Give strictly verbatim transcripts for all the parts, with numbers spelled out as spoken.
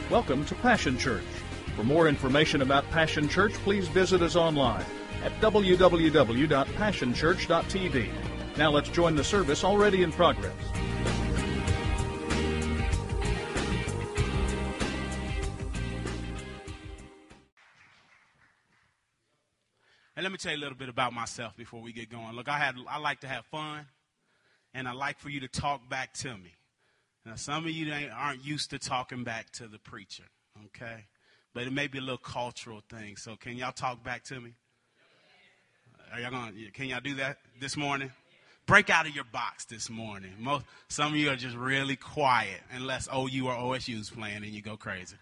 Welcome to Passion Church. For more information about Passion Church, please visit us online at w w w dot passion church dot t v. Now let's join the service already in progress. And let me tell you a little bit about myself before we get going. Look, I had I like to have fun, and I like for you to talk back to me. Now, some of you aren't used to talking back to the preacher, okay? But it may be a little cultural thing. So can y'all talk back to me? Are y'all gonna? Can y'all do that this morning? Break out of your box this morning. Most some of you are just really quiet, unless O U or O S U is playing, and you go crazy.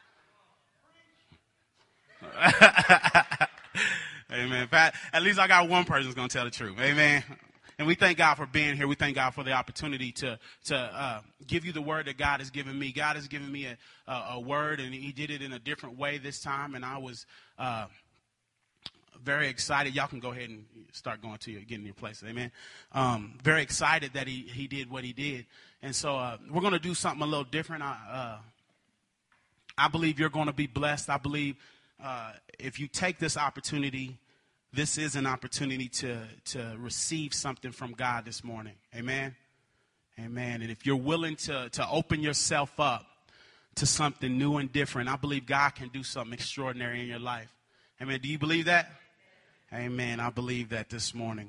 Amen. At least I got one person who's going to tell the truth. Amen. And we thank God for being here. We thank God for the opportunity to to uh, give you the word that God has given me. God has given me a, a, a word, and he did it in a different way this time. And I was uh, very excited. Y'all can go ahead and start going to your, getting your place. Amen. Um, very excited that he, he did what he did. And so uh, we're going to do something a little different. I, uh, I believe you're going to be blessed. I believe uh, if you take this opportunity, this is an opportunity to, to receive something from God this morning. Amen? Amen. And if you're willing to, to open yourself up to something new and different, I believe God can do something extraordinary in your life. Amen. Do you believe that? Amen. I believe that this morning.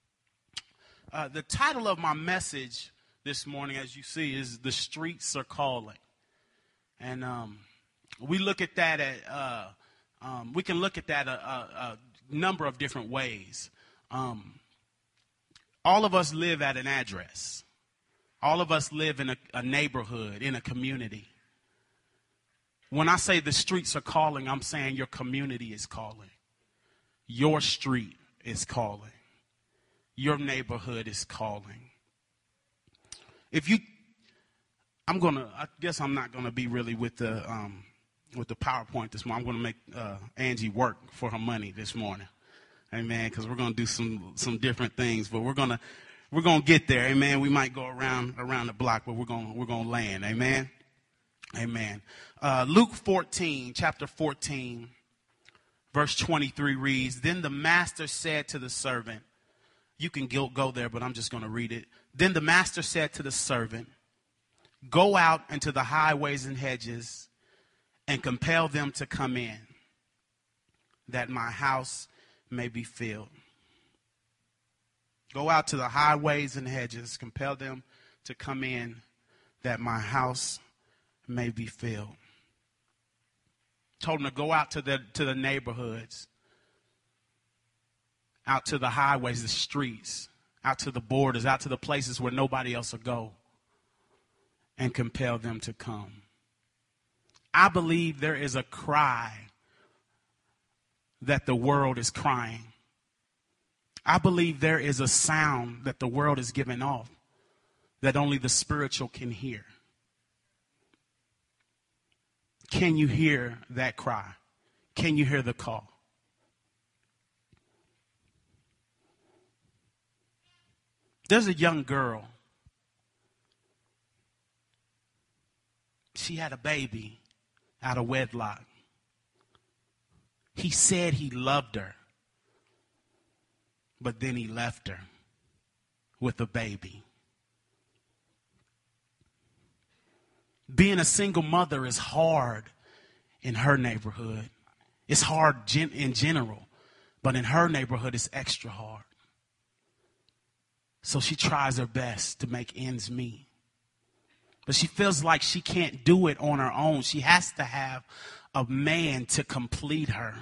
Uh, the title of my message this morning, as you see, is The Streets Are Calling. And um, we look at that at, uh, um, we can look at that a, a, a number of different ways. Um, all of us live at an address. All of us live in a, a neighborhood, in a community. When I say the streets are calling, I'm saying your community is calling. Your street is calling. Your neighborhood is calling. If you, I'm going to, I guess I'm not going to be really with the, um, with the PowerPoint this morning. I'm going to make uh, Angie work for her money this morning. Amen. Because we're going to do some some different things, but we're going to we're going to get there. Amen. We might go around around the block, but we're going we're going to land. Amen. Amen. Uh, Luke fourteen, chapter fourteen, verse twenty-three reads, "Then the master said to the servant," you can go, go there, but I'm just going to read it. "Then the master said to the servant, 'Go out into the highways and hedges and compel them to come in, that my house may be filled.'" Go out to the highways and hedges, compel them to come in, that my house may be filled. Told them to go out to the to the neighborhoods, out to the highways, the streets, out to the borders, out to the places where nobody else will go, and compel them to come. I believe there is a cry that the world is crying. I believe there is a sound that the world is giving off that only the spiritual can hear. Can you hear that cry? Can you hear the call? There's a young girl. She had a baby out of wedlock. He said he loved her, but then he left her with a baby. Being a single mother is hard in her neighborhood. It's hard gen- in general, but in her neighborhood it's extra hard. So she tries her best to make ends meet. But she feels like she can't do it on her own. She has to have a man to complete her.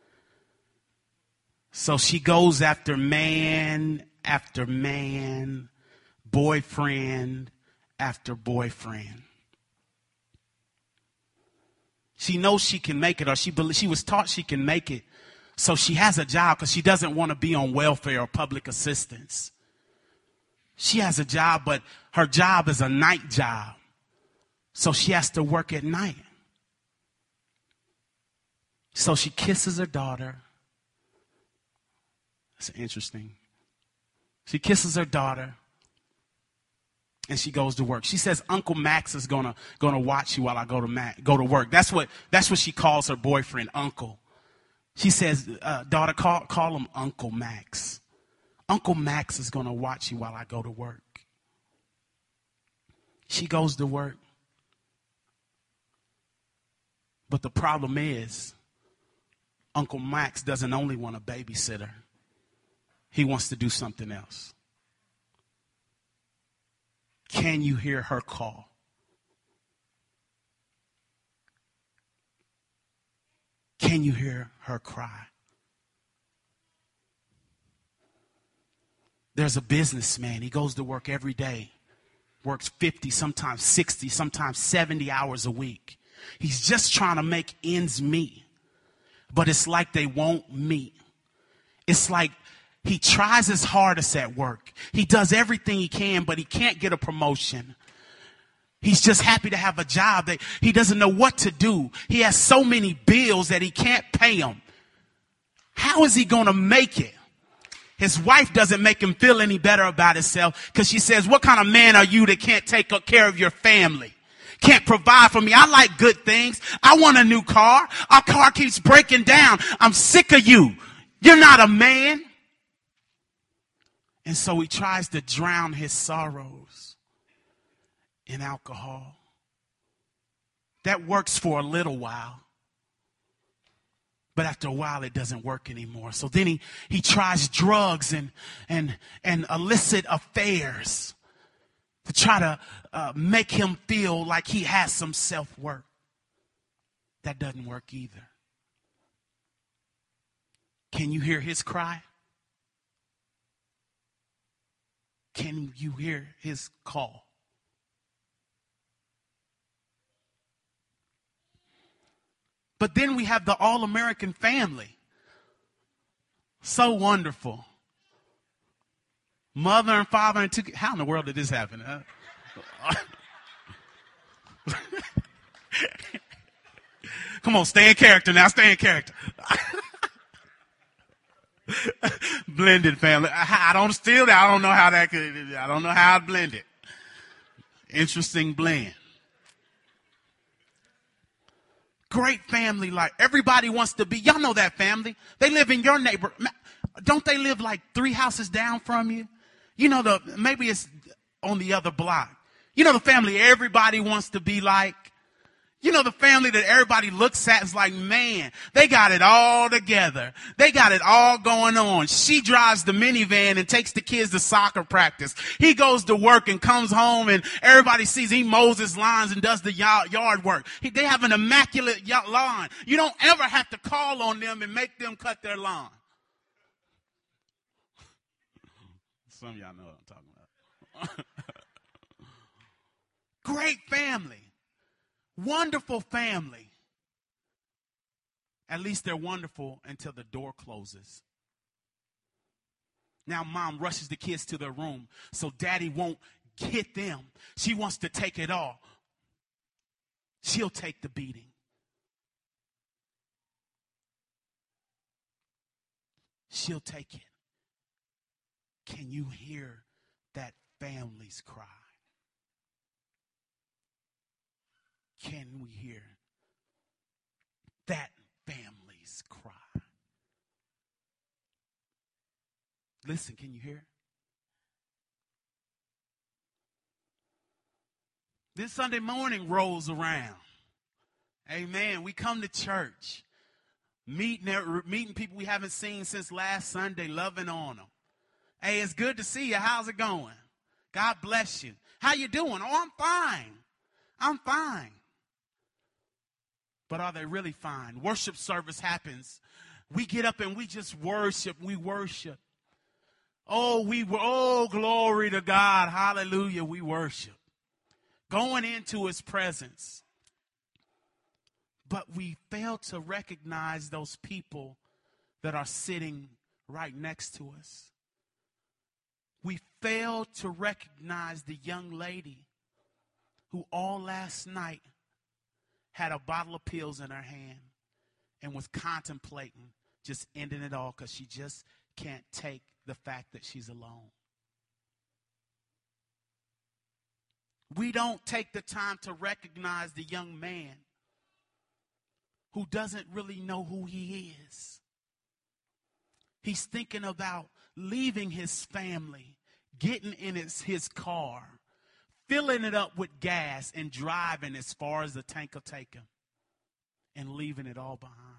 So she goes after man after man, boyfriend after boyfriend. She knows she can make it, or she she was taught she can make it. So she has a job because she doesn't want to be on welfare or public assistance. She has a job, but her job is a night job. So she has to work at night. So she kisses her daughter. That's interesting. She kisses her daughter. And she goes to work. She says, Uncle Max is gonna gonna watch you while I go to Ma- go to work. That's what that's what she calls her boyfriend, Uncle. She says, uh, daughter, call call him Uncle Max. Uncle Max is gonna watch you while I go to work. She goes to work. But the problem is, Uncle Max doesn't only want a babysitter. He wants to do something else. Can you hear her call? Can you hear her cry? There's a businessman. He goes to work every day. Works fifty, sometimes sixty, sometimes seventy hours a week. He's just trying to make ends meet. But it's like they won't meet. It's like he tries his hardest at work. He does everything he can, but he can't get a promotion. He's just happy to have a job that he doesn't know what to do. He has so many bills that he can't pay them. How is he going to make it? His wife doesn't make him feel any better about himself because she says, what kind of man are you that can't take care of your family? Can't provide for me. I like good things. I want a new car. Our car keeps breaking down. I'm sick of you. You're not a man. And so he tries to drown his sorrows in alcohol. That works for a little while. But after a while, it doesn't work anymore. So then he, he tries drugs and, and, and illicit affairs to try to uh, make him feel like he has some self-worth. That doesn't work either. Can you hear his cry? Can you hear his call? But then we have the all-American family. So wonderful. Mother and father and two kids. How in the world did this happen? Huh? Come on, stay in character now. Stay in character. Blended family. I, I don't steal that. I don't know how that could. I don't know how it blended. Interesting blend. Great family, like everybody wants to be. Y'all know that family. They live in your neighbor. Don't they live like three houses down from you? You know, the maybe it's on the other block. You know the family everybody wants to be like. You know the family that everybody looks at is like, man, they got it all together. They got it all going on. She drives the minivan and takes the kids to soccer practice. He goes to work and comes home and everybody sees he mows his lawns and does the yard work. He, they have an immaculate lawn. You don't ever have to call on them and make them cut their lawn. Some of y'all know what I'm talking about. Great family. Wonderful family. At least they're wonderful until the door closes. Now mom rushes the kids to their room so daddy won't hit them. She wants to take it all. She'll take the beating. She'll take it. Can you hear that family's cry? Can we hear that family's cry? Listen, can you hear? This Sunday morning rolls around. Amen. We come to church, meeting, meeting people we haven't seen since last Sunday, loving on them. Hey, it's good to see you. How's it going? God bless you. How you doing? Oh, I'm fine. I'm fine. But are they really fine? Worship service happens. We get up and we just worship. We worship. Oh, we oh, glory to God. Hallelujah. We worship. Going into his presence. But we fail to recognize those people that are sitting right next to us. We fail to recognize the young lady who all last night had a bottle of pills in her hand and was contemplating just ending it all because she just can't take the fact that she's alone. We don't take the time to recognize the young man who doesn't really know who he is. He's thinking about leaving his family, getting in his, his car, filling it up with gas, and driving as far as the tank will take him, and leaving it all behind.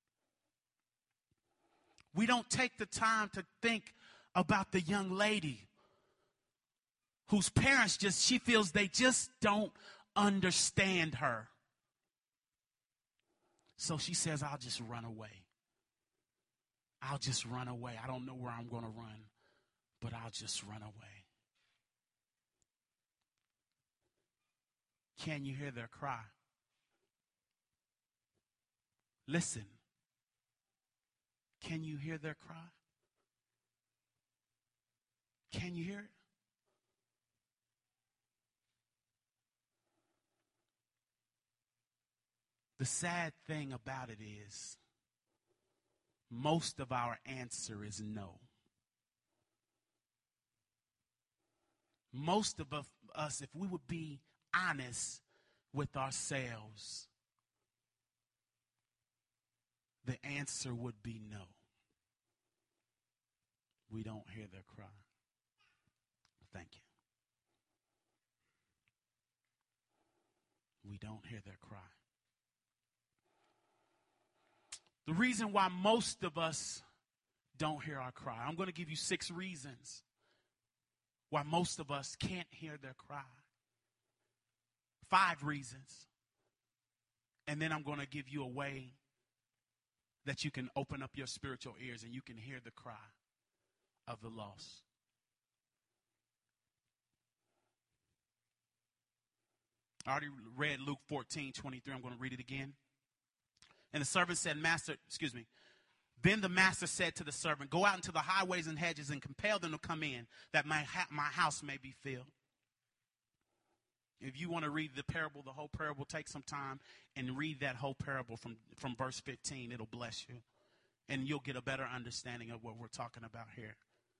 We don't take the time to think about the young lady whose parents just, she feels they just don't understand her. So she says, I'll just run away. I'll just run away. I don't know where I'm going to run, but I'll just run away. Can you hear their cry? Listen. Can you hear their cry? Can you hear it? The sad thing about it is, most of our answer is no. Most of us, if we would be honest with ourselves, the answer would be no. We don't hear their cry. Thank you. We don't hear their cry. The reason why most of us don't hear our cry, I'm going to give you six reasons why most of us can't hear their cry. Five reasons. And then I'm going to give you a way that you can open up your spiritual ears and you can hear the cry of the lost. I already read Luke fourteen twenty-three. I'm going to read it again. And the servant said, Master, excuse me. Then the master said to the servant, go out into the highways and hedges and compel them to come in, that my, ha- my house may be filled. If you want to read the parable, the whole parable, take some time and read that whole parable from, from verse fifteen. It'll bless you. And you'll get a better understanding of what we're talking about here.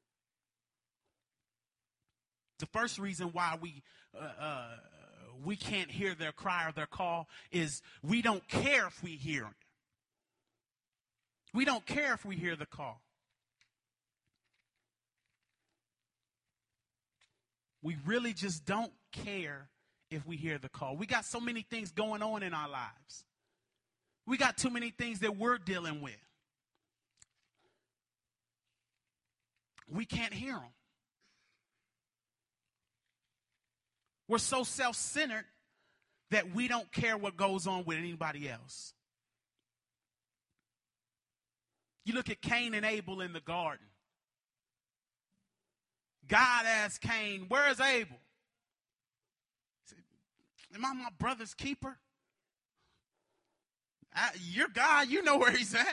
The first reason why we uh, uh, we can't hear their cry or their call is we don't care if we hear it. We don't care if we hear the call. We really just don't care if we hear the call. We got so many things going on in our lives. We got too many things that we're dealing with. We can't hear them. We're so self-centered that we don't care what goes on with anybody else. You look at Cain and Abel in the garden. God asked Cain, where is Abel? He said, am I my brother's keeper? I, you're God, you know where he's at.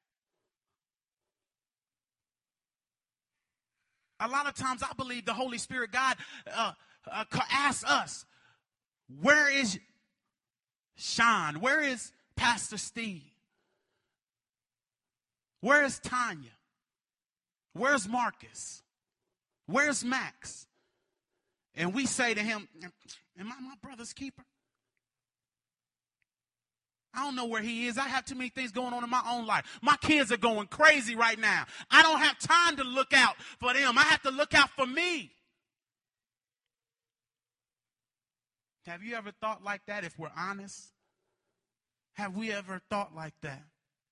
A lot of times I believe the Holy Spirit, God, uh, uh, asks us, where is Sean? Where is Pastor Steve? Where is Tanya? Where's Marcus? Where's Max? And we say to him, am I my brother's keeper? I don't know where he is. I have too many things going on in my own life. My kids are going crazy right now. I don't have time to look out for them. I have to look out for me. Have you ever thought like that, if we're honest? Have we ever thought like that?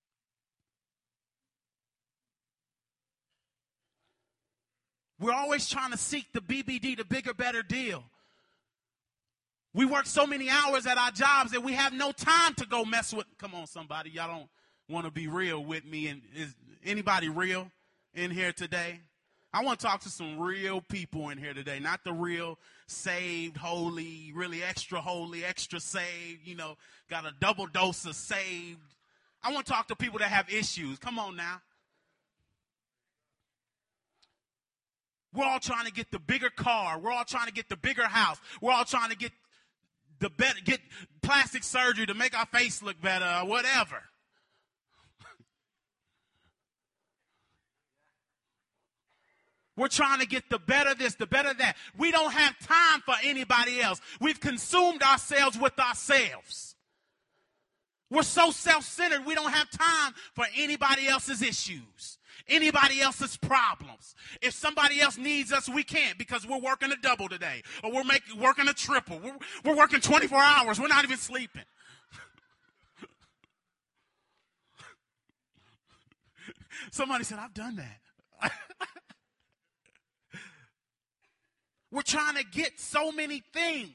We're always trying to seek the B B D, the bigger, better deal. We work so many hours at our jobs that we have no time to go mess with. Come on, somebody. Y'all don't want to be real with me. And is anybody real in here today? I want to talk to some real people in here today. Not the real saved, holy, really extra holy, extra saved, you know, got a double dose of saved. I want to talk to people that have issues. Come on now. We're all trying to get the bigger car. We're all trying to get the bigger house. We're all trying to get the better, get plastic surgery to make our face look better or whatever. We're trying to get the better this, the better that. We don't have time for anybody else. We've consumed ourselves with ourselves. We're so self-centered, we don't have time for anybody else's issues, anybody else's problems. If somebody else needs us, we can't because we're working a double today, or we're making, working a triple. We're, we're working twenty-four hours. We're not even sleeping. Somebody said, I've done that. We're trying to get so many things.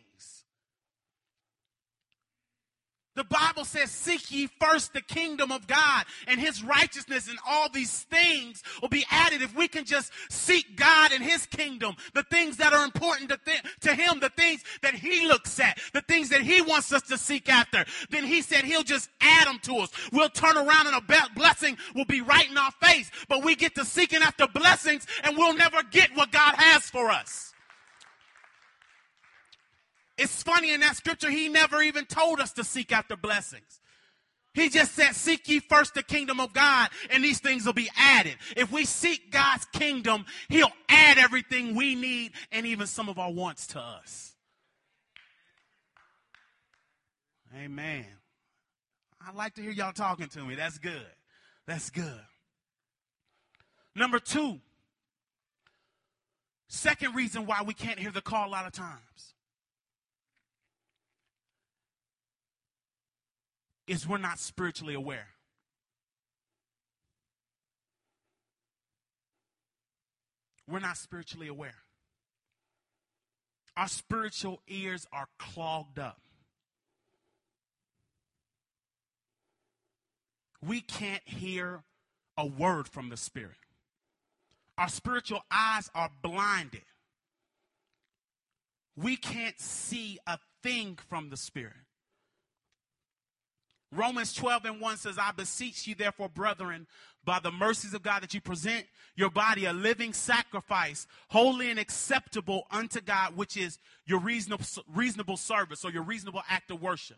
The Bible says, seek ye first the kingdom of God and his righteousness, and all these things will be added. If we can just seek God and his kingdom, the things that are important to, th- to him, the things that he looks at, the things that he wants us to seek after, then he said he'll just add them to us. We'll turn around and a be- blessing will be right in our face. But we get to seeking after blessings and we'll never get what God has for us. It's funny, in that scripture, he never even told us to seek after blessings. He just said, seek ye first the kingdom of God, and these things will be added. If we seek God's kingdom, he'll add everything we need and even some of our wants to us. Amen. I like to hear y'all talking to me. That's good. That's good. Number two, second reason why we can't hear the call a lot of times is we're not spiritually aware. We're not spiritually aware. Our spiritual ears are clogged up. We can't hear a word from the Spirit. Our spiritual eyes are blinded. We can't see a thing from the Spirit. Romans twelve and one says, I beseech you, therefore, brethren, by the mercies of God, that you present your body a living sacrifice, holy and acceptable unto God, which is your reasonable, reasonable service or your reasonable act of worship.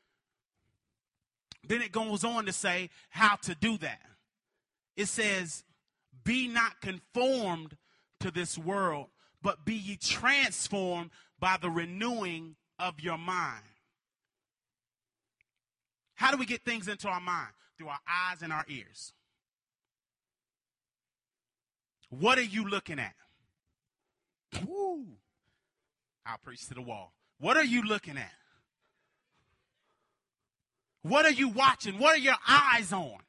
Then it goes on to say how to do that. It says, be not conformed to this world, but be ye transformed by the renewing of your mind. How do we get things into our mind? Through our eyes and our ears. What are you looking at? Woo. I'll preach to the wall. What are you looking at? What are you watching? What are your eyes on?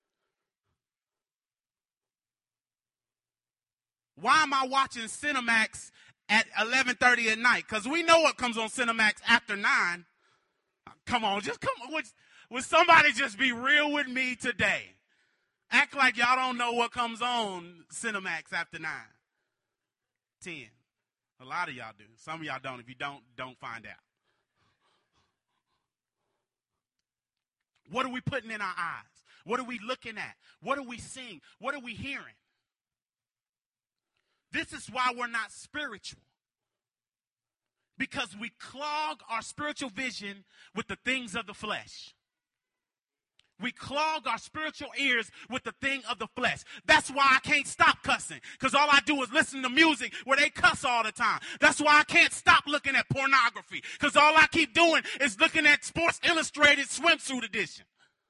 Why am I watching Cinemax at eleven thirty at night? Because we know what comes on Cinemax after nine. Come on, just come on. Would, would somebody just be real with me today? Act like y'all don't know what comes on Cinemax after nine. ten. A lot of y'all do. Some of y'all don't. If you don't, don't find out. What are we putting in our eyes? What are we looking at? What are we seeing? What are we hearing? This is why we're not spiritual. Because we clog our spiritual vision with the things of the flesh. We clog our spiritual ears with the thing of the flesh. That's why I can't stop cussing. Because all I do is listen to music where they cuss all the time. That's why I can't stop looking at pornography. Because all I keep doing is looking at Sports Illustrated swimsuit edition.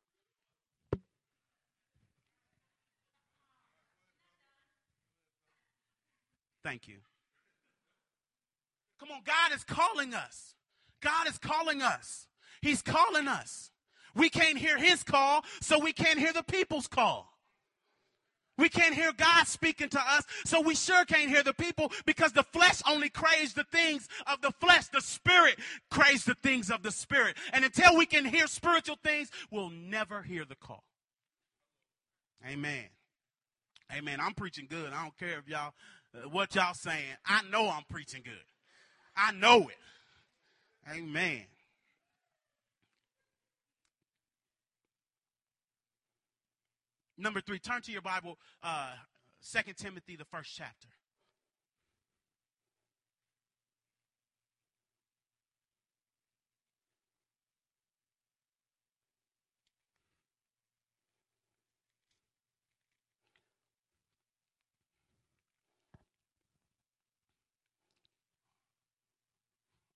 Thank you. Come on, God is calling us. God is calling us. He's calling us. We can't hear his call, so we can't hear the people's call. We can't hear God speaking to us, so we sure can't hear the people, because the flesh only craves the things of the flesh. The spirit craves the things of the spirit. And until we can hear spiritual things, we'll never hear the call. Amen. Amen. I'm preaching good. I don't care if y'all, uh, what y'all saying. I know I'm preaching good. I know it. Amen. Number three, turn to your Bible, uh, Second Timothy, the first chapter.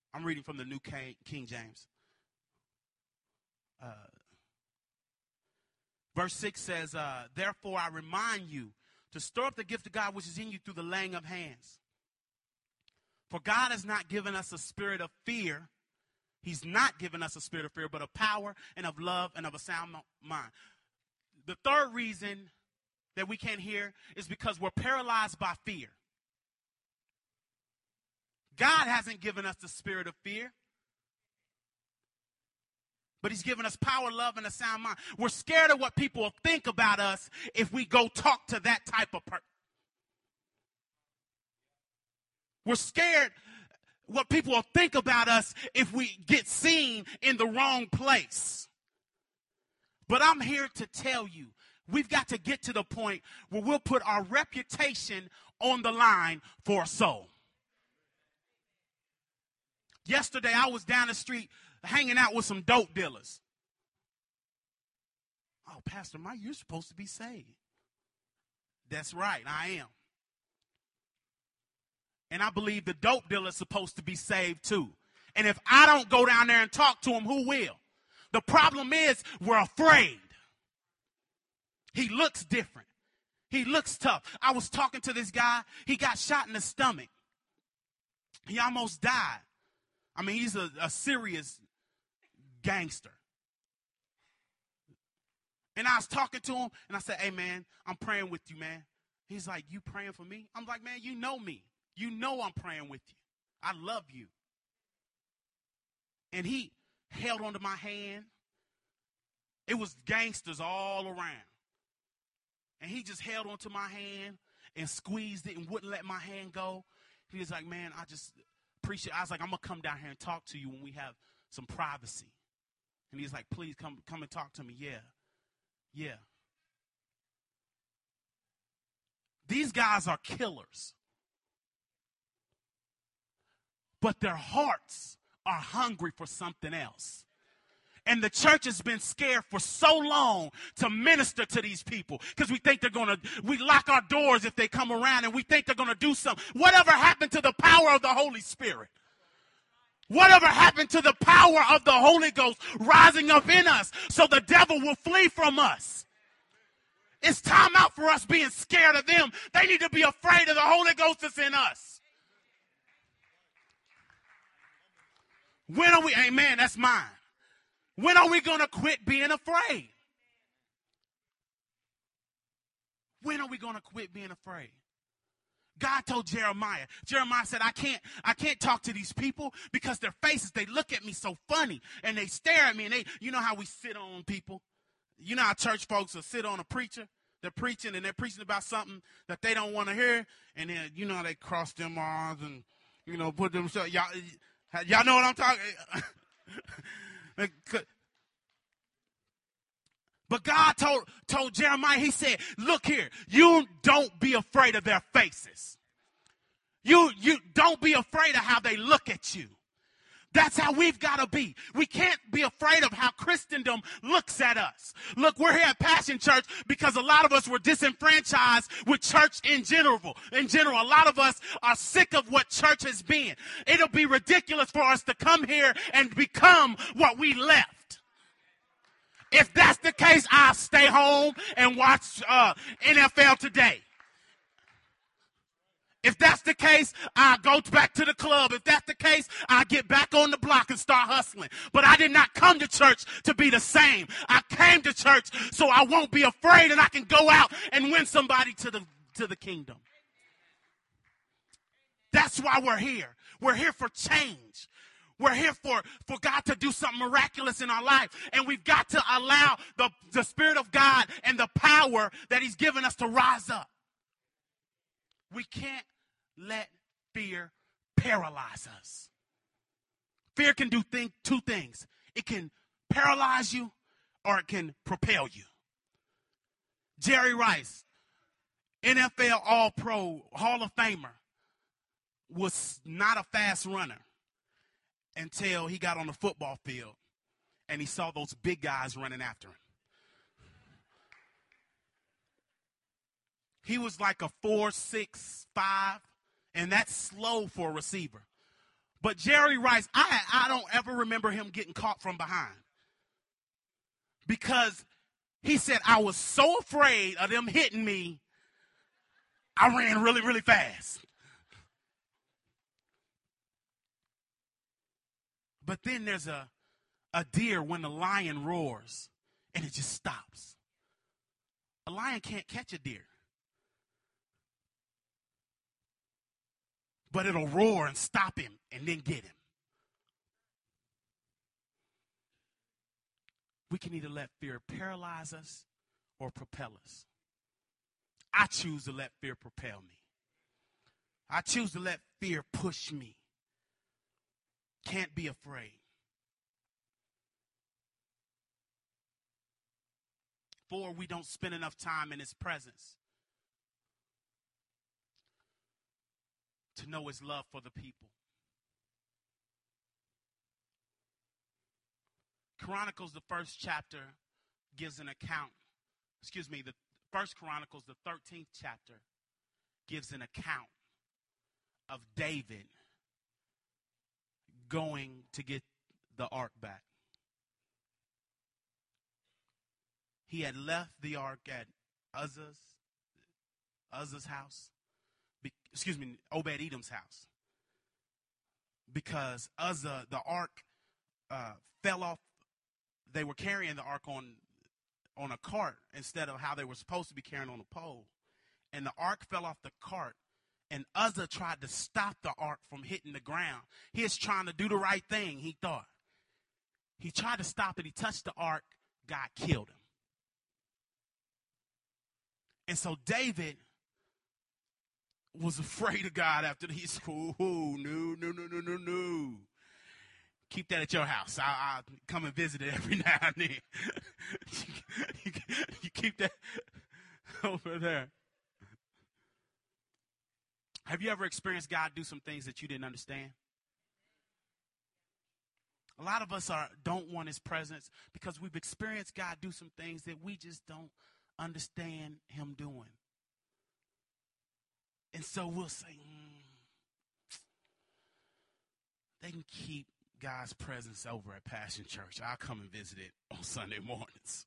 I'm reading from the New King James. Uh, verse six says, uh, therefore I remind you to store up the gift of God which is in you through the laying of hands. For God has not given us a spirit of fear. He's not given us a spirit of fear, but of power and of love and of a sound mind. The third reason that we can't hear is because we're paralyzed by fear. God hasn't given us the spirit of fear, but he's given us power, love, and a sound mind. We're scared of what people will think about us if we go talk to that type of person. We're scared what people will think about us if we get seen in the wrong place. But I'm here to tell you, we've got to get to the point where we'll put our reputation on the line for a soul. Yesterday, I was down the street hanging out with some dope dealers. Oh, Pastor Mike, you're supposed to be saved. That's right, I am. And I believe the dope dealer is supposed to be saved too. And if I don't go down there and talk to him, who will? The problem is we're afraid. He looks different. He looks tough. I was talking to this guy. He got shot in the stomach. He almost died. I mean, he's a, a serious gangster. And I was talking to him, and I said, hey, man, I'm praying with you, man. He's like, you praying for me? I'm like, man, you know me. You know I'm praying with you. I love you. And he held onto my hand. It was gangsters all around. And he just held onto my hand and squeezed it and wouldn't let my hand go. He was like, man, I just appreciate it. I was like, I'm going to come down here and talk to you when we have some privacy. And he's like, please come, come and talk to me. Yeah. Yeah. These guys are killers. But their hearts are hungry for something else. And the church has been scared for so long to minister to these people because we think they're going to, we lock our doors if they come around and we think they're going to do something. Whatever happened to the power of the Holy Spirit? Whatever happened to the power of the Holy Ghost rising up in us so the devil will flee from us? It's time out for us being scared of them. They need to be afraid of the Holy Ghost that's in us. When are we, amen, that's mine. When are we going to quit being afraid? When are we going to quit being afraid? God told Jeremiah, Jeremiah said, I can't, I can't talk to these people because their faces, they look at me so funny and they stare at me and they, you know how we sit on people? You know how church folks will sit on a preacher? They're preaching and they're preaching about something that they don't want to hear. And then, you know, they cross them arms and, you know, put them, y'all, y'all know what I'm talking But God told, told Jeremiah, he said, look here, you don't be afraid of their faces. You, you don't be afraid of how they look at you. That's how we've got to be. We can't be afraid of how Christendom looks at us. Look, we're here at Passion Church because a lot of us were disenfranchised with church in general. In general, a lot of us are sick of what church has been. It'll be ridiculous for us to come here and become what we left. If that's the case, I'll stay home and watch uh, N F L Today. If that's the case, I'll go back to the club. If that's the case, I'll get back on the block and start hustling. But I did not come to church to be the same. I came to church so I won't be afraid and I can go out and win somebody to the, to the kingdom. That's why we're here. We're here for change. We're here for, for God to do something miraculous in our life. And we've got to allow the, the Spirit of God and the power that he's given us to rise up. We can't let fear paralyze us. Fear can do thing, two things. It can paralyze you or it can propel you. Jerry Rice, N F L All-Pro, Hall of Famer, was not a fast runner until he got on the football field and he saw those big guys running after him. He was like a four, six, five, and that's slow for a receiver. But Jerry Rice, I, I don't ever remember him getting caught from behind. Because he said, I was so afraid of them hitting me, I ran really, really fast. But then there's a, a deer when the lion roars, and it just stops. A lion can't catch a deer. But it'll roar and stop him and then get him. We can either let fear paralyze us or propel us. I choose to let fear propel me. I choose to let fear push me. Can't be afraid. Four, we don't spend enough time in his presence to know his love for the people. Chronicles, the first chapter, gives an account. Excuse me, the First Chronicles, the thirteenth chapter, gives an account of David going to get the ark back. He had left the ark at Uzzah's, Uzzah's house. Be, excuse me, Obed-Edom's house. Because Uzzah, the ark, uh, fell off. They were carrying the ark on, on a cart instead of how they were supposed to be carrying on a pole. And the ark fell off the cart. And Uzzah tried to stop the ark from hitting the ground. He was trying to do the right thing, he thought. He tried to stop it. He touched the ark. God killed him. And so David was afraid of God after he said, oh, no, no, no, no, no, no. Keep that at your house. I, I'll come and visit it every now and then. you, you keep that over there. Have you ever experienced God do some things that you didn't understand? A lot of us are don't want his presence because we've experienced God do some things that we just don't understand him doing. And so we'll say, mm, they can keep God's presence over at Passion Church. I'll come and visit it on Sunday mornings.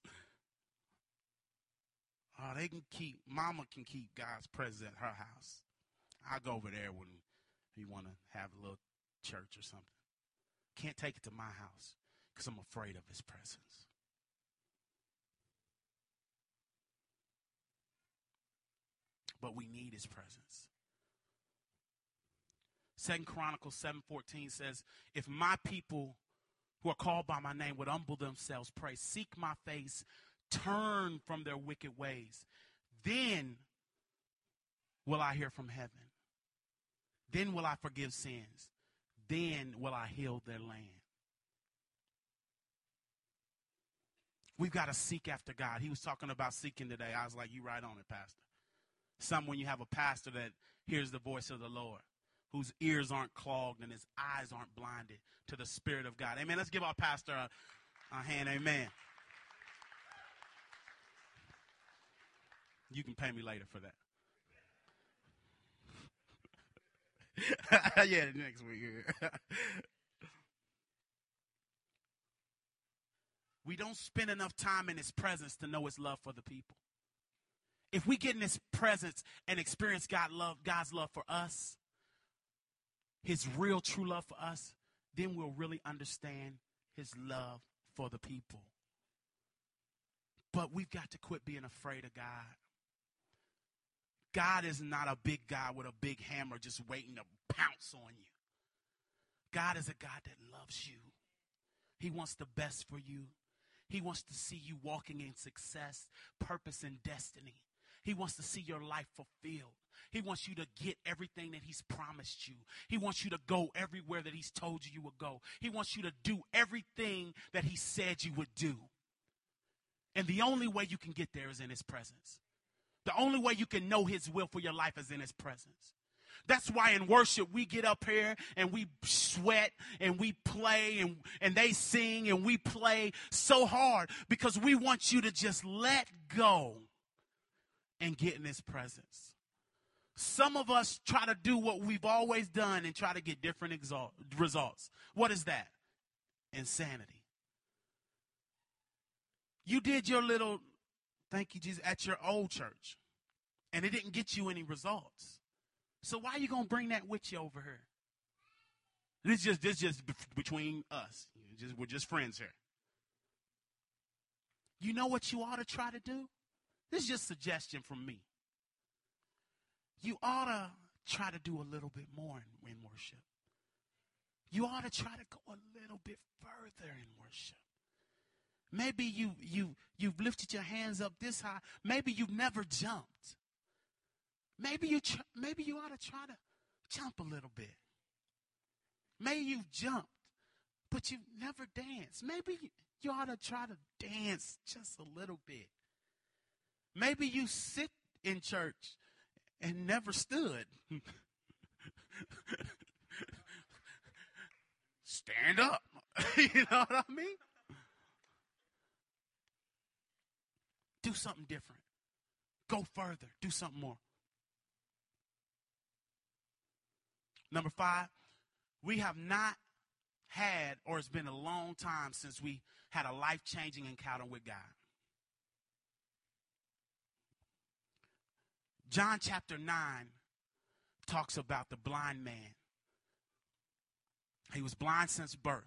Oh, they can keep, mama can keep God's presence at her house. I'll go over there when you want to have a little church or something. Can't take it to my house because I'm afraid of his presence. But we need his presence. Second Chronicles seven fourteen says, if my people who are called by my name would humble themselves, pray, seek my face, turn from their wicked ways, then will I hear from heaven. Then will I forgive sins. Then will I heal their land. We've got to seek after God. He was talking about seeking today. I was like, you right on it, Pastor. Some when you have a pastor that hears the voice of the Lord, whose ears aren't clogged and his eyes aren't blinded to the Spirit of God. Amen. Let's give our pastor a, a hand. Amen. You can pay me later for that. Yeah, next week. We don't spend enough time in his presence to know his love for the people. If we get in his presence and experience God love, God's love for us, his real true love for us, then we'll really understand his love for the people. But we've got to quit being afraid of God. God is not a big guy with a big hammer just waiting to pounce on you. God is a God that loves you. He wants the best for you. He wants to see you walking in success, purpose, and destiny. He wants to see your life fulfilled. He wants you to get everything that he's promised you. He wants you to go everywhere that he's told you you would go. He wants you to do everything that he said you would do. And the only way you can get there is in his presence. The only way you can know his will for your life is in his presence. That's why in worship we get up here and we sweat and we play and, and they sing and we play so hard because we want you to just let go and get in his presence. Some of us try to do what we've always done and try to get different exalt- results. What is that? Insanity. You did your little, thank you, Jesus, at your old church, and it didn't get you any results. So why are you going to bring that with you over here? This is just, this is just between us. Just, we're just friends here. You know what you ought to try to do? This is just a suggestion from me. You ought to try to do a little bit more in, in worship. You ought to try to go a little bit further in worship. Maybe you, you, you've lifted your hands up this high. Maybe you've never jumped. Maybe you, tr- maybe you ought to try to jump a little bit. Maybe you've jumped, but you've never danced. Maybe you, you ought to try to dance just a little bit. Maybe you sit in church and never stood. Stand up. You know what I mean? Do something different. Go further. Do something more. Number five, we have not had, or it's been a long time since we had a life-changing encounter with God. John chapter nine talks about the blind man. He was blind since birth.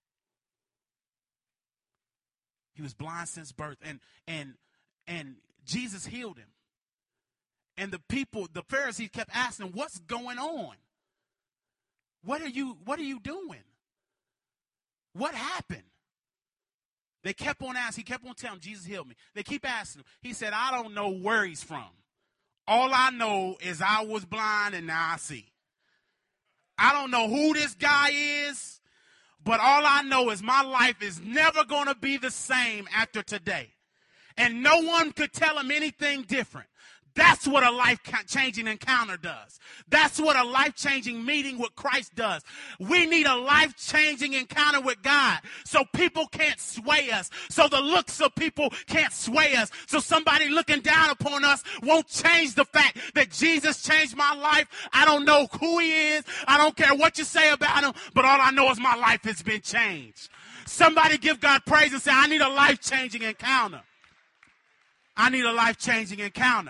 He was blind since birth. And and and Jesus healed him. And the people, the Pharisees kept asking, what's going on? What are you, what are you doing? What happened? They kept on asking. He kept on telling him, Jesus healed me. They keep asking him. He said, I don't know where he's from. All I know is I was blind and now I see. I don't know who this guy is, but all I know is my life is never going to be the same after today. And no one could tell him anything different. That's what a life-changing encounter does. That's what a life-changing meeting with Christ does. We need a life-changing encounter with God so people can't sway us, so the looks of people can't sway us, so somebody looking down upon us won't change the fact that Jesus changed my life. I don't know who he is. I don't care what you say about him, but all I know is my life has been changed. Somebody give God praise and say, I need a life-changing encounter. I need a life-changing encounter.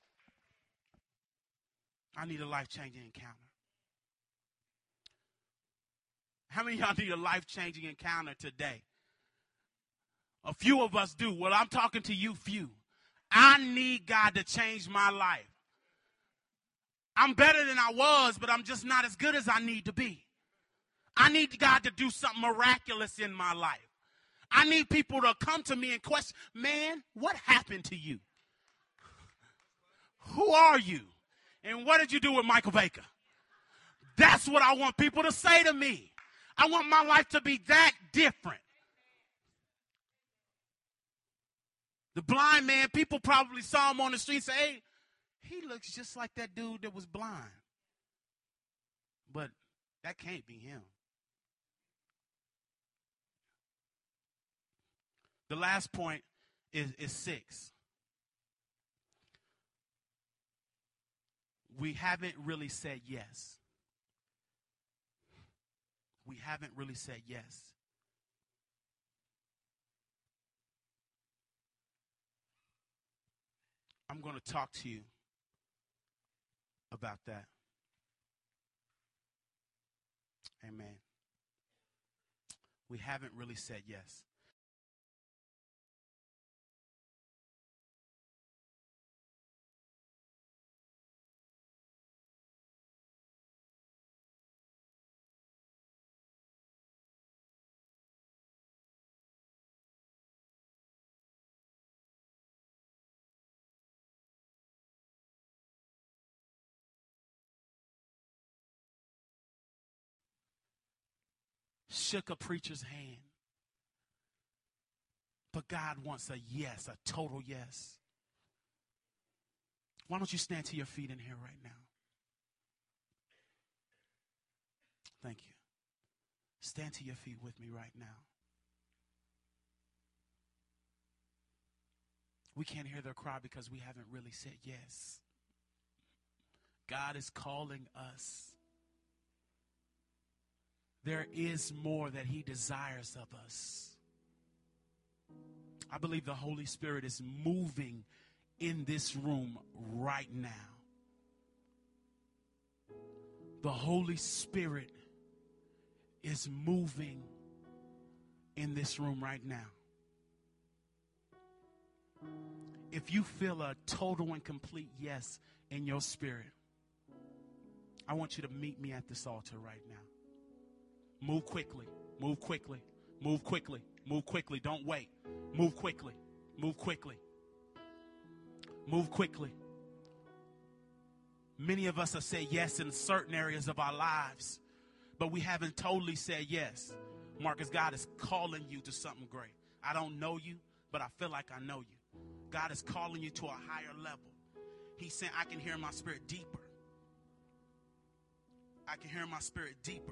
I need a life-changing encounter. How many of y'all need a life-changing encounter today? A few of us do. Well, I'm talking to you few. I need God to change my life. I'm better than I was, but I'm just not as good as I need to be. I need God to do something miraculous in my life. I need people to come to me and question, man, what happened to you? Who are you? And what did you do with Michael Baker? That's what I want people to say to me. I want my life to be that different. The blind man, people probably saw him on the street and say, hey, he looks just like that dude that was blind. But that can't be him. The last point is, is six. We haven't really said yes. We haven't really said yes. I'm going to talk to you about that. Amen. We haven't really said yes. Shook a preacher's hand. But God wants a yes, a total yes. Why don't you stand to your feet in here right now? Thank you. Stand to your feet with me right now. We can't hear their cry because we haven't really said yes. God is calling us. There is more that he desires of us. I believe the Holy Spirit is moving in this room right now. The Holy Spirit is moving in this room right now. If you feel a total and complete yes in your spirit, I want you to meet me at this altar right now. Move quickly, move quickly, move quickly, move quickly. Don't wait. Move quickly, move quickly, move quickly. Many of us have said yes in certain areas of our lives, but we haven't totally said yes. Marcus, God is calling you to something great. I don't know you, but I feel like I know you. God is calling you to a higher level. He's saying, I can hear in my spirit deeper. I can hear in my spirit deeper.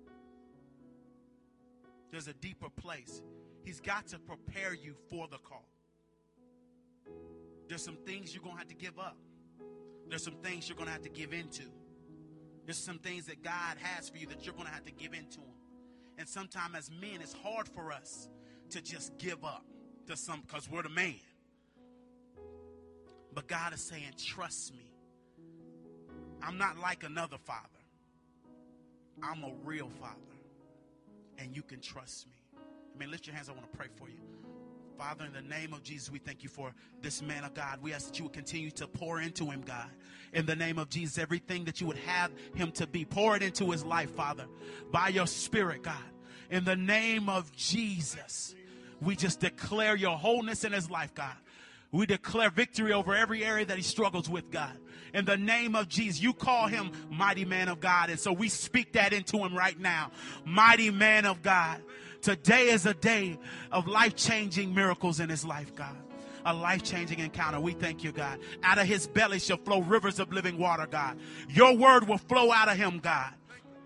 There's a deeper place. He's got to prepare you for the call. There's some things you're going to have to give up. There's some things you're going to have to give into. There's some things that God has for you that you're going to have to give into him. And sometimes as men, it's hard for us to just give up to some, because we're the man. But God is saying, trust me. I'm not like another father. I'm a real father. And you can trust me. I mean, lift your hands. I want to pray for you. Father, in the name of Jesus, we thank you for this man of God. We ask that you would continue to pour into him, God. In the name of Jesus, everything that you would have him to be, pour it into his life, Father, by your spirit, God. In the name of Jesus, we just declare your wholeness in his life, God. We declare victory over every area that he struggles with, God. In the name of Jesus, you call him mighty man of God. And so we speak that into him right now. Mighty man of God. Today is a day of life-changing miracles in his life, God. A life-changing encounter. We thank you, God. Out of his belly shall flow rivers of living water, God. Your word will flow out of him, God.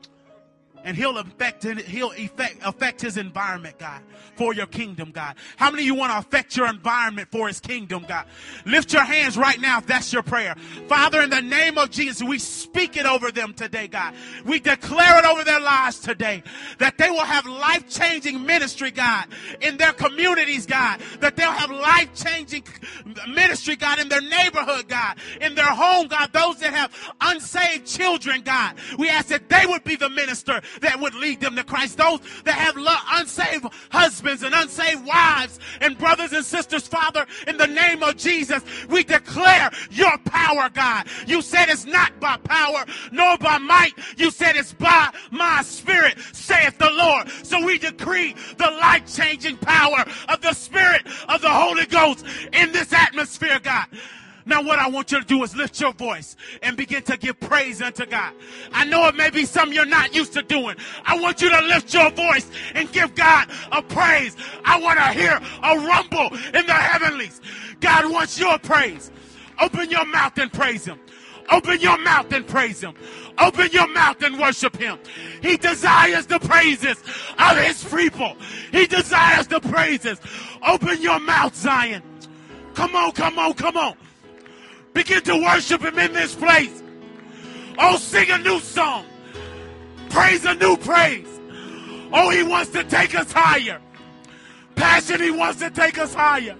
And he'll affect, he'll effect, affect his environment, God, for your kingdom, God. How many of you want to affect your environment for his kingdom, God? Lift your hands right now if that's your prayer. Father, in the name of Jesus, we speak it over them today, God. We declare it over their lives today, that they will have life-changing ministry, God, in their communities, God, that they'll have life-changing ministry, God, in their neighborhood, God, in their home, God, those that have unsaved children, God. We ask that they would be the minister that would lead them to Christ. Those that have lo- unsaved husbands and unsaved wives and brothers and sisters, Father, in the name of Jesus, we declare your power, God. You said it's not by power nor by might. You said it's by my spirit, saith the Lord. So we decree the life-changing power of the Spirit of the Holy Ghost in this atmosphere, God. Now what I want you to do is lift your voice and begin to give praise unto God. I know it may be something you're not used to doing. I want you to lift your voice and give God a praise. I want to hear a rumble in the heavenlies. God wants your praise. Open your mouth and praise him. Open your mouth and praise him. Open your mouth and worship him. He desires the praises of his people. He desires the praises. Open your mouth, Zion. Come on, come on, come on. Begin to worship him in this place. Oh, sing a new song. Praise a new praise. Oh, he wants to take us higher. Passion, he wants to take us higher.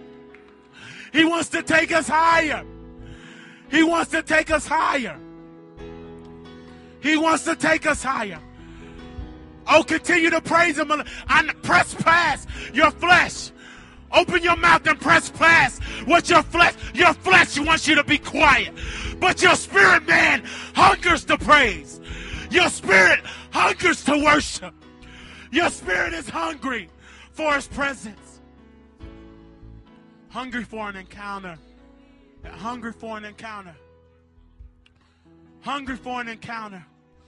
He wants to take us higher. He wants to take us higher. He wants to take us higher. Oh, continue to praise him and press past your flesh. Open your mouth and press past what your flesh, your flesh wants you to be quiet. But your spirit, man, hungers to praise. Your spirit hungers to worship. Your spirit is hungry for his presence. Hungry for an encounter. Hungry for an encounter. Hungry for an encounter.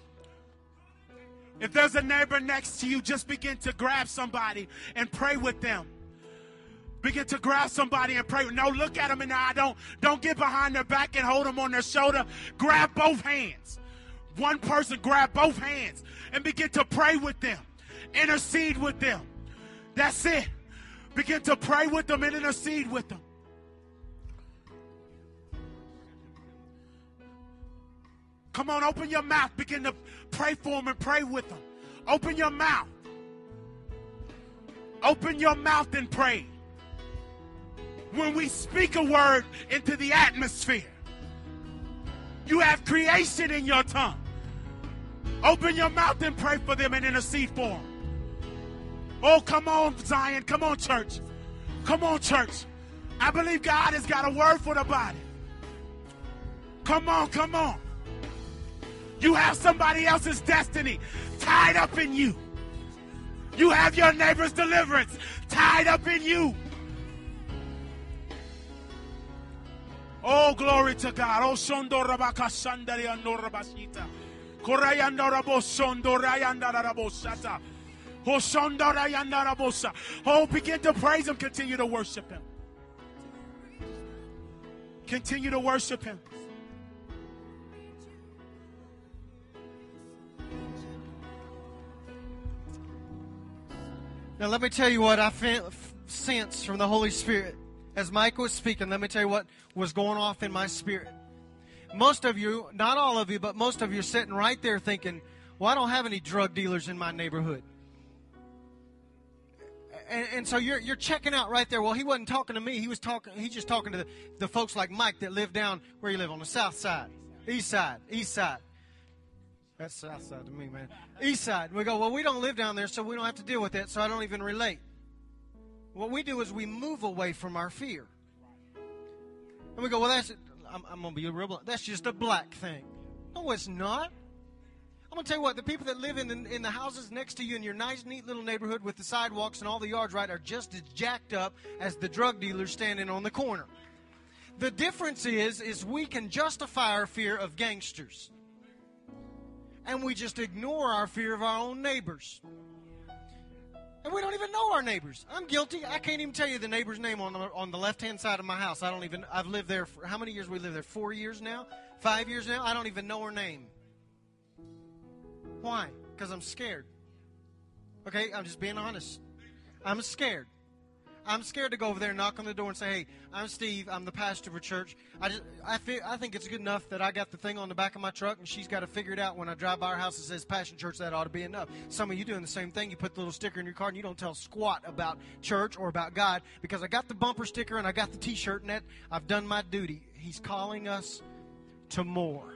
If there's a neighbor next to you, just begin to grab somebody and pray with them. Begin to grab somebody and pray. No, look at them in the eye. Don't, don't get behind their back and hold them on their shoulder. Grab both hands. One person, grab both hands and begin to pray with them. Intercede with them. That's it. Begin to pray with them and intercede with them. Come on, open your mouth. Begin to pray for them and pray with them. Open your mouth. Open your mouth and pray. When we speak a word into the atmosphere, you have creation in your tongue. Open your mouth and pray for them and intercede for them. Oh, come on, Zion. Come on, church. Come on, church. I believe God has got a word for the body. Come on, come on. You have somebody else's destiny tied up in you. You have your neighbor's deliverance tied up in you. Oh, glory to God. Oh, shondo rabaka shandari ando rabashita. Korayanda rabosondo rayanda rabosata. Oh, shondo rayanda rabosa. Oh, begin to praise him. Continue to worship him. Continue to worship him. Now, let me tell you what I sensed from the Holy Spirit. As Mike was speaking, let me tell you what was going off in my spirit. Most of you, not all of you, but most of you are sitting right there thinking, well, I don't have any drug dealers in my neighborhood. And, and so you're you're checking out right there. Well, he wasn't talking to me. He was talking. He's just talking to the, the folks like Mike that live down where you live, on the south side, east side, east side. That's south side to me, man. East side. We go, well, we don't live down there, so we don't have to deal with that, so I don't even relate. What we do is we move away from our fear. And we go, well, that's, I'm, I'm going to be real blunt. That's just a black thing. No, it's not. I'm going to tell you what, the people that live in the, in the houses next to you in your nice, neat little neighborhood with the sidewalks and all the yards right are just as jacked up as the drug dealers standing on the corner. The difference is, is we can justify our fear of gangsters. And we just ignore our fear of our own neighbors. And we don't even know our neighbors. I'm guilty. I can't even tell you the neighbor's name on the, on the left-hand side of my house. I don't even, I've lived there for, how many years we lived there? Four years now? Five years now? I don't even know her name. Why? Because I'm scared. Okay, I'm just being honest. I'm scared. I'm scared to go over there and knock on the door and say, hey, I'm Steve. I'm the pastor of a church. I just, I, feel, I think it's good enough that I got the thing on the back of my truck, and she's got to figure it out when I drive by her house that says Passion Church. That ought to be enough. Some of you doing the same thing. You put the little sticker in your car, and you don't tell squat about church or about God because I got the bumper sticker and I got the T-shirt, and that I've done my duty. He's calling us to more.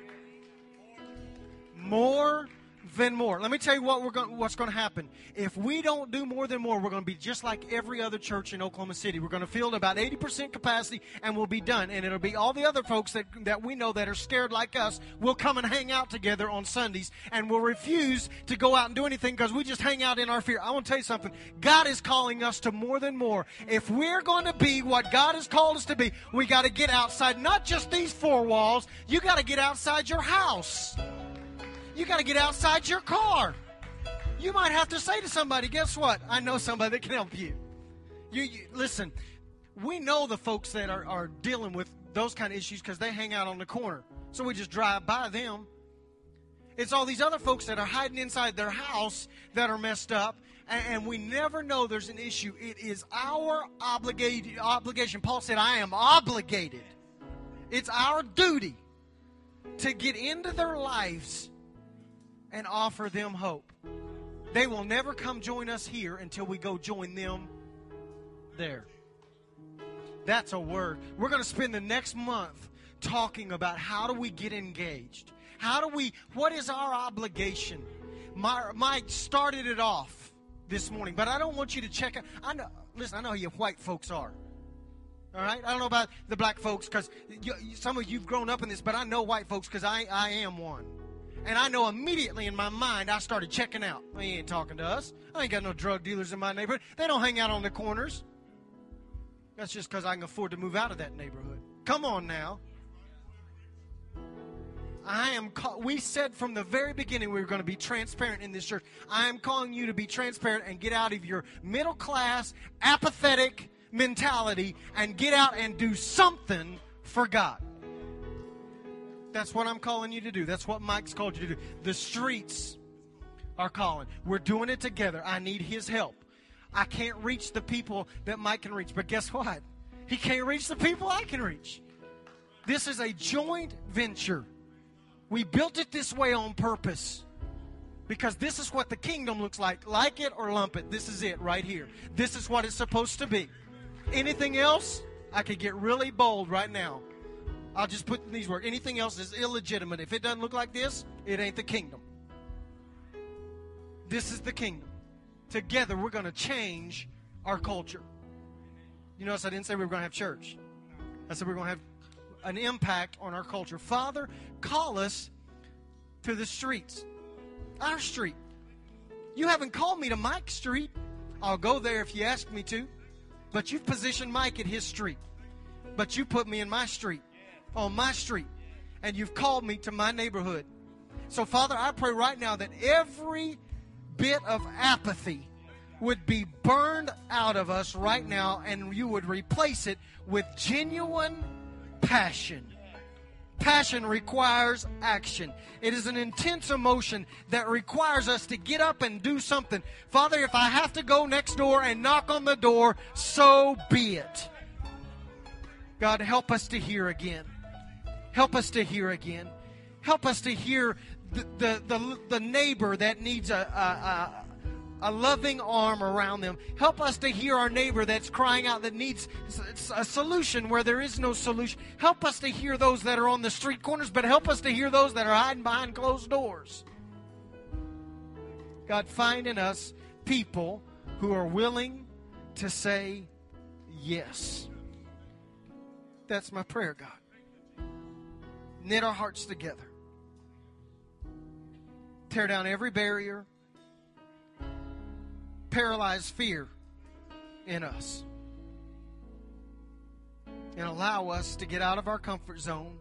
More than more. Let me tell you what we're going, what's going to happen. If we don't do more than more, we're going to be just like every other church in Oklahoma City. We're going to fill about eighty percent capacity, and we'll be done. And it'll be all the other folks that, that we know that are scared like us will come and hang out together on Sundays, and will refuse to go out and do anything because we just hang out in our fear. I want to tell you something. God is calling us to more than more. If we're going to be what God has called us to be, we got to get outside, not just these four walls. You got to get outside your house. You got to get outside your car. You might have to say to somebody, guess what? I know somebody that can help you. You, you listen, we know the folks that are, are dealing with those kind of issues because they hang out on the corner. So we just drive by them. It's all these other folks that are hiding inside their house that are messed up, and, and we never know there's an issue. It is our obligated obligation. Paul said, I am obligated. It's our duty to get into their lives and offer them hope. They will never come join us here until we go join them there. That's a word. We're going to spend the next month talking about how do we get engaged. How do we, what is our obligation? My, Mike started it off this morning, but I don't want you to check it. I know, listen, I know how you white folks are. All right? I don't know about the black folks because some of you have grown up in this, but I know white folks because I, I am one. And I know immediately in my mind I started checking out. He ain't talking to us. I ain't got no drug dealers in my neighborhood. They don't hang out on the corners. That's just because I can afford to move out of that neighborhood. Come on now. I am. Call- we said from the very beginning we were going to be transparent in this church. I am calling you to be transparent and get out of your middle class, apathetic mentality and get out and do something for God. That's what I'm calling you to do. That's what Mike's called you to do. The streets are calling. We're doing it together. I need his help. I can't reach the people that Mike can reach. But guess what? He can't reach the people I can reach. This is a joint venture. We built it this way on purpose. Because this is what the kingdom looks like. Like it or lump it. This is it right here. This is what it's supposed to be. Anything else, I could get really bold right now. I'll just put in these words. Anything else is illegitimate. If it doesn't look like this, it ain't the kingdom. This is the kingdom. Together, we're going to change our culture. You notice I didn't say we were going to have church. I said we're going to have an impact on our culture. Father, call us to the streets. Our street. You haven't called me to Mike's street. I'll go there if you ask me to. But you've positioned Mike at his street. But you put me in my street. On my street. And you've called me to my neighborhood. So, Father, I pray right now that every bit of apathy would be burned out of us right now, and you would replace it with genuine passion. Passion requires action. It is an intense emotion that requires us to get up and do something. Father, if I have to go next door and knock on the door, so be it. God, help us to hear again. Help us to hear again. Help us to hear the the, the, the neighbor that needs a, a, a, a loving arm around them. Help us to hear our neighbor that's crying out that needs a solution where there is no solution. Help us to hear those that are on the street corners, but help us to hear those that are hiding behind closed doors. God, find in us people who are willing to say yes. That's my prayer, God. Knit our hearts together. Tear down every barrier. Paralyze fear in us. And allow us to get out of our comfort zone.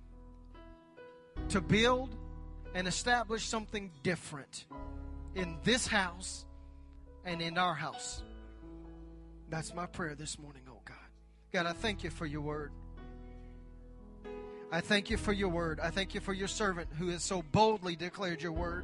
To build and establish something different in this house and in our house. That's my prayer this morning, oh God. God, I thank you for your word. I thank you for your word. I thank you for your servant who has so boldly declared your word.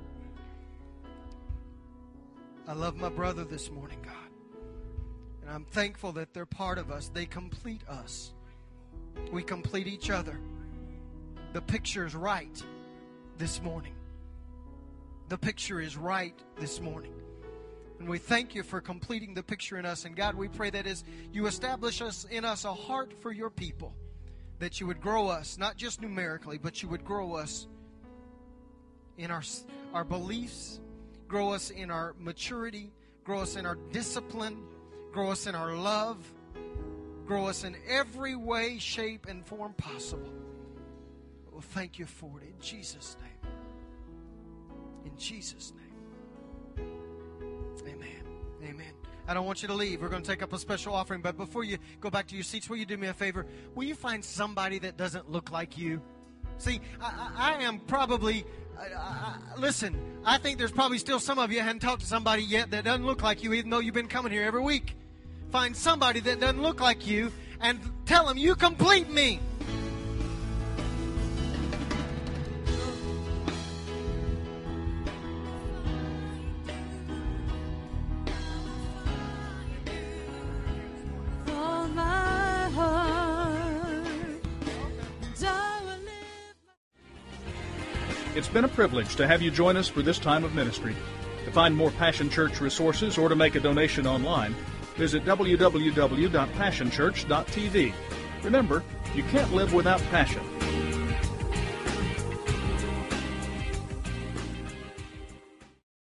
I love my brother this morning, God. And I'm thankful that they're part of us. They complete us. We complete each other. The picture is right this morning. The picture is right this morning. And we thank you for completing the picture in us. And God, we pray that as you establish us in us a heart for your people, that you would grow us, not just numerically, but you would grow us in our, our beliefs, grow us in our maturity, grow us in our discipline, grow us in our love, grow us in every way, shape, and form possible. Well, thank you for it in Jesus' name. In Jesus' name. Amen. Amen. I don't want you to leave. We're going to take up a special offering. But before you go back to your seats, will you do me a favor? Will you find somebody that doesn't look like you? See, I, I, I am probably, I, I, listen, I think there's probably still some of you haven't talked to somebody yet that doesn't look like you, even though you've been coming here every week. Find somebody that doesn't look like you and tell them, you complete me. It's been a privilege to have you join us for this time of ministry. To find more Passion Church resources or to make a donation online, visit w w w dot passion church dot t v. Remember, you can't live without passion.